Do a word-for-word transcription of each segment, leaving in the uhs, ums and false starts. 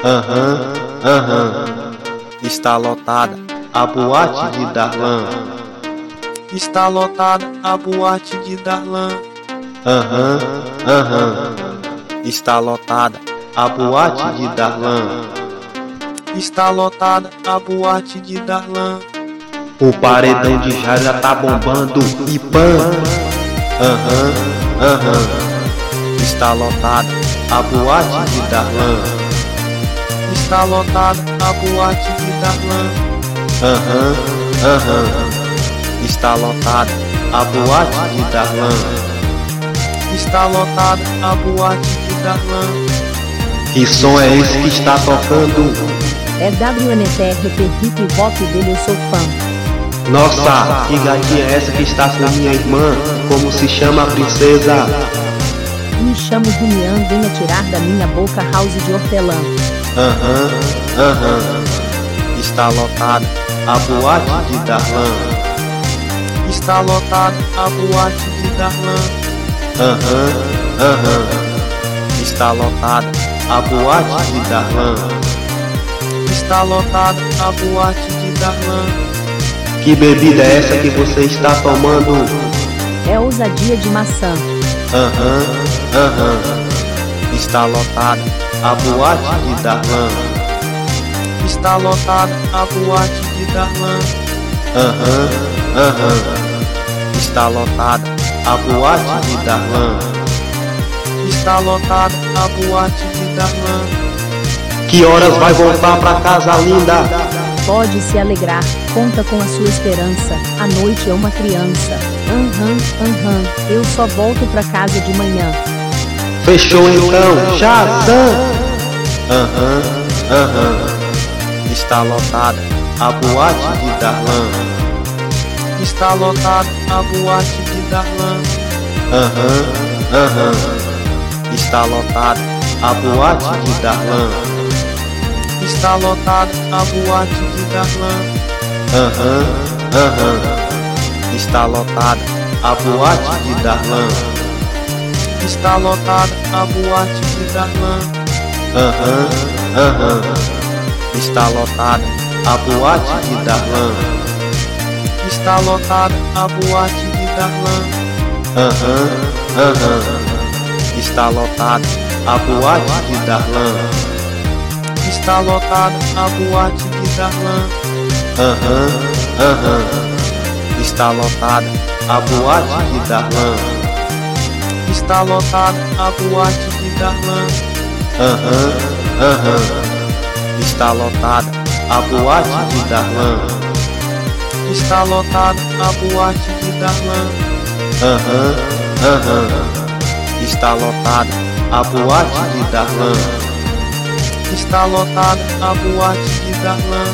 Aham, aham. Está lotada a boate de Darlan. Está lotada a boate de Darlan. Aham, aham. Está lotada a boate de Darlan. Está lotada a boate de Darlan. O paredão de Jara tá bombando e pã. Aham, aham. Está lotada a boate de Darlan. Está lotada a boate de Darlan. Aham, aham. Está lotada a boate de Darlan. Está lotada a boate de Darlan. Que som é esse que está tocando? É W N T R P Hip Hop dele, eu sou fã. Nossa, que gatinha é essa que está com minha irmã? Como se chama a princesa? Me chamo Julian, venha tirar da minha boca house de hortelã. Aham, aham. Está lotada a boate de Darlan. Está lotada a boate de Darlan. Aham, aham. Está lotada a boate de Darlan. Está lotada a boate de Darlan. Que bebida é essa que você está tomando? É ousadia de maçã. Aham, aham. Está lotada a boate de Darlan. Está lotada a boate de Darlan. Aham, aham. Está lotada a boate de Darlan. Está lotada a boate de Darlan. Que horas vai voltar pra casa, linda? Pode se alegrar, conta com a sua esperança. A noite é uma criança. Aham, aham. Eu só volto pra casa de manhã. Fechou então, Shazam! Aham, aham. Está lotada a boate de Darlan. Está lotada a boate de Darlan. Aham, aham. Está lotada a boate de Darlan. Está lotada a boate de Darlan. Aham, aham. Está lotada a boate de Darlan. Está lotada a boate de Darlan. Aham, aham. Está lotada a boate de Darlan. Está lotada a boate de Darlan. Aham, aham. Está lotada a boate de Darlan. Está lotada a boate de Darlan. Aham, aham. Está lotada a boate de Darlan. Está lotada a boate de Darlan. Aham, aham. Está lotada a boate de Darlan. Está lotada a boate de Darlan. Aham, aham. Está lotada a boate de Darlan. Está lotada a boate de Darlan.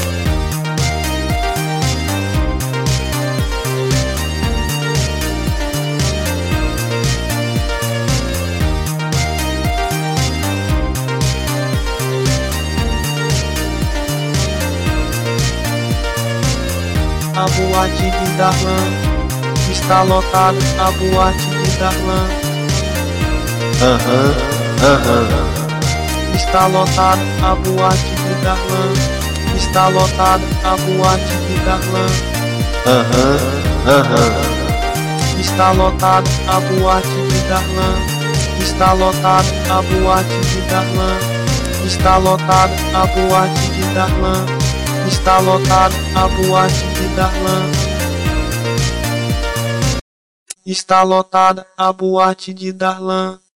A boate de Darlan. Está lotada a boate de Darlan. Aham, aham. Está lotada a boate de Darlan. Está lotada a boate de Darlan. Aham, aham. Está lotada a boate de Darlan. Está lotada a boate de Darlan. Está lotada a boate de Darlan. Está lotada a boate de Darlan. Está lotada a boate de Darlan.